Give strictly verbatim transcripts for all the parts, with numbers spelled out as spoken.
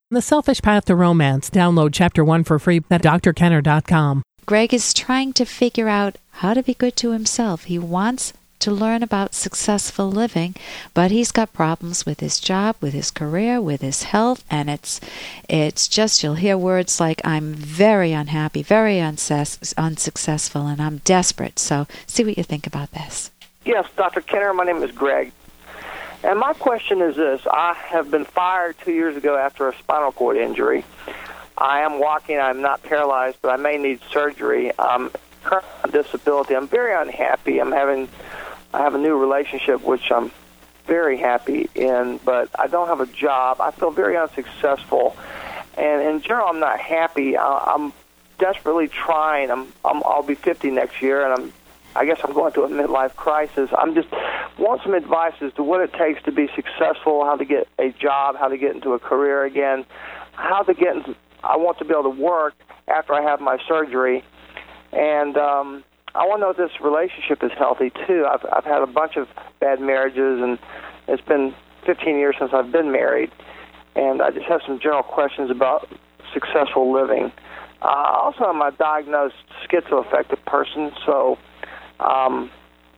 The Selfish Path to Romance. Download Chapter one for free at d r kenner dot com. Greg is trying to figure out how to be good to himself. He wants to learn about successful living, but he's got problems with his job, with his career, with his health, and it's it's just, you'll hear words like, I'm very unhappy, very unsuccess- unsuccessful, and I'm desperate. So see what you think about this. Yes, Doctor Kenner, my name is Greg. And my question is this. I have been fired two years ago after a spinal cord injury. I am walking. I'm not paralyzed, but I may need surgery. I'm currently on disability. I'm very unhappy. I'm having, I have a new relationship, which I'm very happy in, but I don't have a job. I feel very unsuccessful. And in general, I'm not happy. I, I'm desperately trying. I'm, I'm, I'll be fifty next year, and I'm I guess I'm going through a midlife crisis. I'm just want some advice as to what it takes to be successful, how to get a job, how to get into a career again, how to get into, I want to be able to work after I have my surgery. And um, I want to know if this relationship is healthy, too. I've, I've had a bunch of bad marriages, and it's been fifteen years since I've been married. And I just have some general questions about successful living. Uh, also, I'm a diagnosed schizoaffective person, so Um,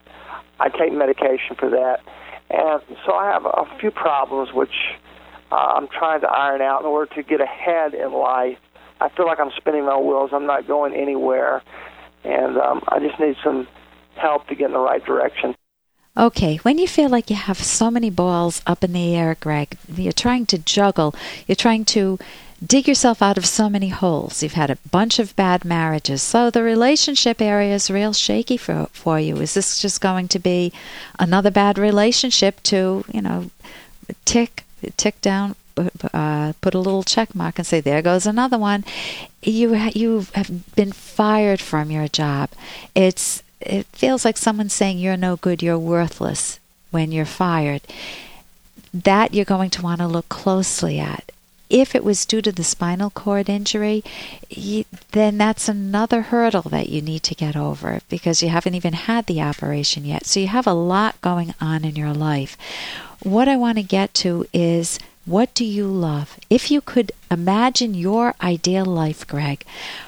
I take medication for that, and so I have a few problems which uh, I'm trying to iron out in order to get ahead in life. I feel like I'm spinning my wheels. I'm not going anywhere, and um, I just need some help to get in the right direction. Okay, when you feel like you have so many balls up in the air, Greg, you're trying to juggle, you're trying to dig yourself out of so many holes. You've had a bunch of bad marriages, so the relationship area is real shaky for for you. Is this just going to be another bad relationship to, you know, tick tick down, uh, put a little check mark and say, there goes another one? You ha- you have been fired from your job. It's it feels like someone's saying you're no good, you're worthless when you're fired. That you're going to want to look closely at. If it was due to the spinal cord injury, you, then that's another hurdle that you need to get over because you haven't even had the operation yet. So you have a lot going on in your life. What I want to get to is, what do you love? If you could imagine your ideal life, Greg,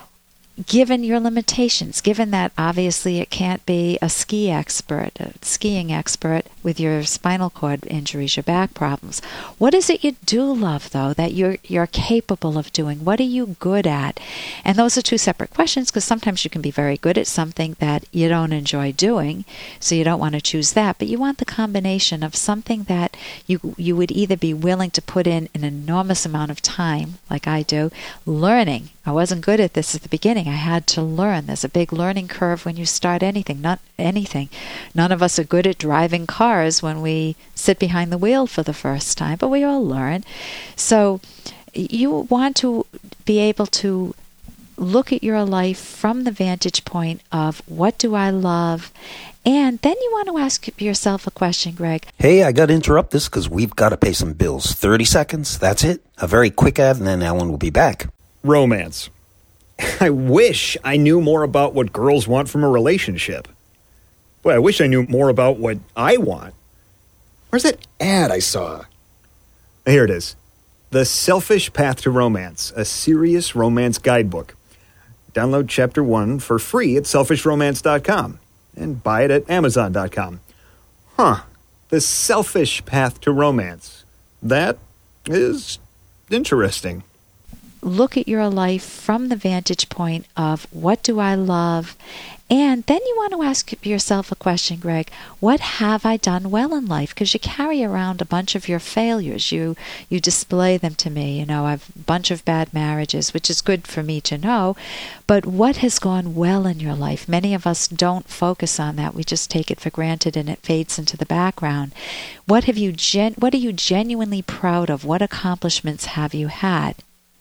given your limitations, given that obviously it can't be a ski expert, a skiing expert with your spinal cord injuries, your back problems. What is it you do love, though, that you're you're capable of doing? What are you good at? And those are two separate questions, because sometimes you can be very good at something that you don't enjoy doing, so you don't want to choose that. But you want the combination of something that you you would either be willing to put in an enormous amount of time, like I do, learning. I wasn't good at this at the beginning. I had to learn. There's a big learning curve when you start anything, not anything. None of us are good at driving cars when we sit behind the wheel for the first time, but we all learn. So you want to be able to look at your life from the vantage point of, what do I love? And then you want to ask yourself a question, Greg. Hey, I got to interrupt this because we've got to pay some bills. thirty seconds, that's it. A very quick ad, and then Ellen will be back. Romance. I wish I knew more about what girls want from a relationship. Boy, I wish I knew more about what I want. Where's that ad I saw? Here it is. The Selfish Path to Romance, a serious romance guidebook. Download Chapter one for free at selfish romance dot com and buy it at amazon dot com. Huh. The Selfish Path to Romance. That is interesting. Look at your life from the vantage point of, what do I love? And then you want to ask yourself a question, Greg. What have I done well in life? Because you carry around a bunch of your failures. You you display them to me. You know, I've a bunch of bad marriages, which is good for me to know. But what has gone well in your life? Many of us don't focus on that. We just take it for granted and it fades into the background. What have you gen- What are you genuinely proud of? What accomplishments have you had?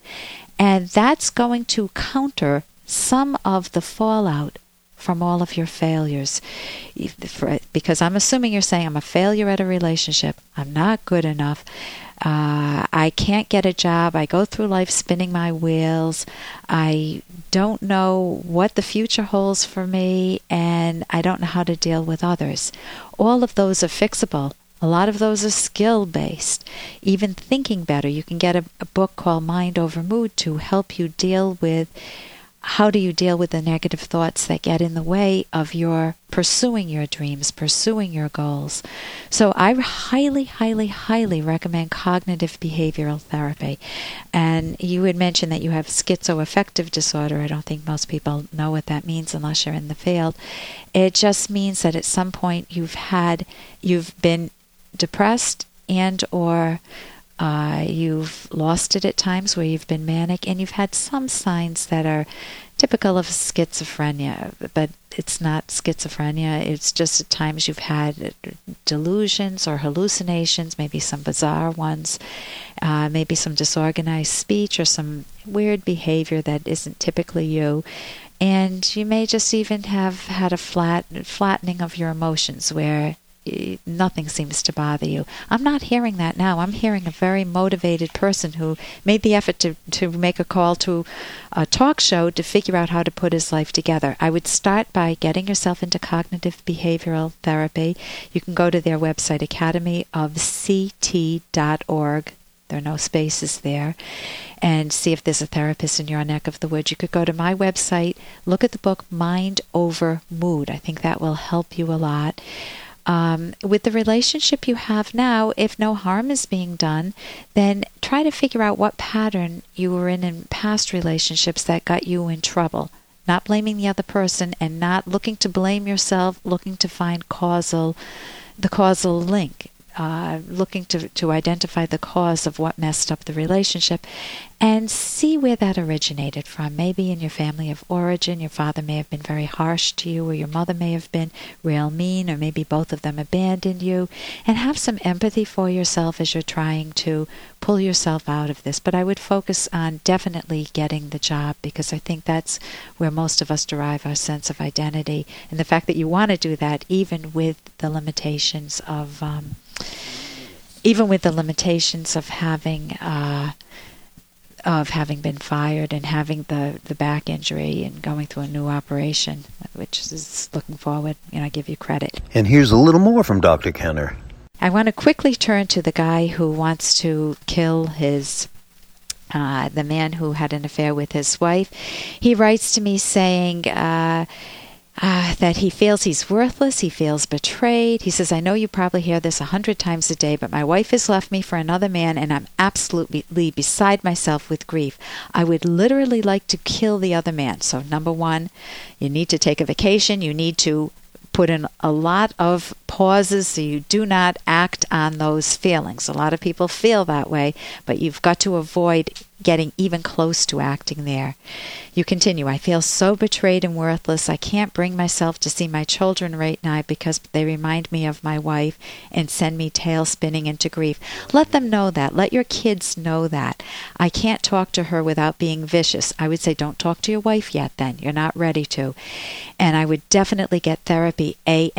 And that's going to counter some of the fallout from all of your failures. Because I'm assuming you're saying, I'm a failure at a relationship. I'm not good enough. Uh, I can't get a job. I go through life spinning my wheels. I don't know what the future holds for me, and I don't know how to deal with others. All of those are fixable. A lot of those are skill-based. Even thinking better. You can get a, a book called Mind Over Mood to help you deal with how do you deal with the negative thoughts that get in the way of your pursuing your dreams, pursuing your goals. So I highly, highly, highly recommend cognitive behavioral therapy. And you had mentioned that you have schizoaffective disorder. I don't think most people know what that means unless you're in the field. It just means that at some point you've had, you've been depressed and or Uh, you've lost it at times where you've been manic, and you've had some signs that are typical of schizophrenia, but it's not schizophrenia. It's just at times you've had delusions or hallucinations, maybe some bizarre ones, uh, maybe some disorganized speech or some weird behavior that isn't typically you. And you may just even have had a flat flattening of your emotions where nothing seems to bother you. I'm not hearing that now. I'm hearing a very motivated person who made the effort to, to make a call to a talk show to figure out how to put his life together. I would start by getting yourself into cognitive behavioral therapy. You can go to their website, academy of c t dot org. There are no spaces there. And see if there's a therapist in your neck of the woods. You could go to my website, look at the book Mind Over Mood. I think that will help you a lot. Um, with the relationship you have now, if no harm is being done, then try to figure out what pattern you were in in past relationships that got you in trouble. Not blaming the other person and not looking to blame yourself, looking to find causal, the causal link. Uh, looking to, to identify the cause of what messed up the relationship and see where that originated from. Maybe in your family of origin, your father may have been very harsh to you, or your mother may have been real mean, or maybe both of them abandoned you. And have some empathy for yourself as you're trying to pull yourself out of this. But I would focus on definitely getting the job, because I think that's where most of us derive our sense of identity. And the fact that you want to do that, even with the limitations of um, even with the limitations of having uh, of having been fired and having the, the back injury and going through a new operation, which is looking forward, you know, I give you credit. And here's a little more from Doctor Kenner. I want to quickly turn to the guy who wants to kill his uh, the man who had an affair with his wife. He writes to me saying uh, Uh, that he feels he's worthless, he feels betrayed. He says, I know you probably hear this a hundred times a day, but my wife has left me for another man, and I'm absolutely beside myself with grief. I would literally like to kill the other man. So number one, you need to take a vacation. You need to put in a lot of pauses so you do not act on those feelings. A lot of people feel that way, but you've got to avoid getting even close to acting there. You continue, I feel so betrayed and worthless. I can't bring myself to see my children right now because they remind me of my wife and send me tail spinning into grief. Let them know that. Let your kids know that. I can't talk to her without being vicious. I would say don't talk to your wife yet then. You're not ready to. And I would definitely get therapy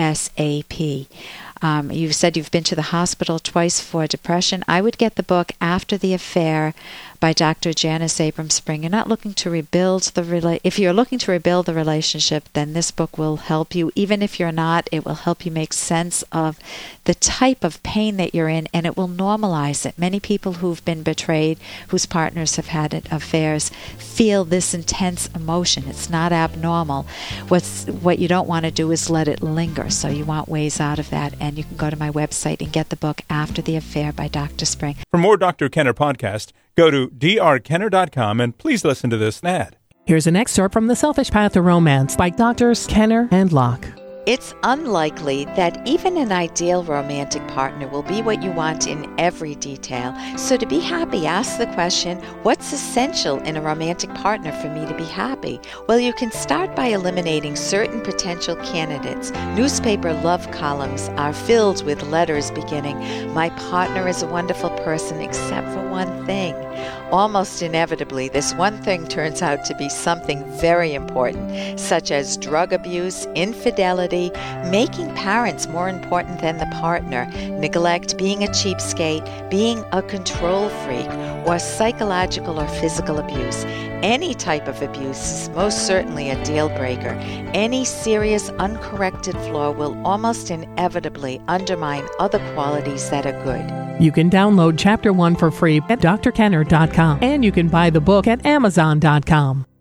ASAP. Um, you said you've been to the hospital twice for depression. I would get the book After the Affair by Doctor Janice Abrams Spring. You're not looking to rebuild the rela- if you're looking to rebuild the relationship, then this book will help you. Even if you're not, it will help you make sense of the type of pain that you're in, and it will normalize it. Many people who've been betrayed, whose partners have had affairs, feel this intense emotion. It's not abnormal. What's what you don't want to do is let it linger. So you want ways out of that, and you can go to my website and get the book After the Affair by Doctor Spring. For more Doctor Kenner podcast, go to d r kenner dot com and please listen to this ad. Here's an excerpt from The Selfish Path to Romance by Doctors Kenner and Locke. It's unlikely that even an ideal romantic partner will be what you want in every detail. So to be happy, ask the question, what's essential in a romantic partner for me to be happy? Well, you can start by eliminating certain potential candidates. Newspaper love columns are filled with letters beginning, my partner is a wonderful person except for one thing. almost inevitably, this one thing turns out to be something very important, such as drug abuse, infidelity, making parents more important than the partner, neglect, being a cheapskate, being a control freak, or psychological or physical abuse. Any type of abuse is most certainly a deal breaker. Any serious uncorrected flaw will almost inevitably undermine other qualities that are good. You can download Chapter one for free at D R Kenner dot com, and you can buy the book at Amazon dot com.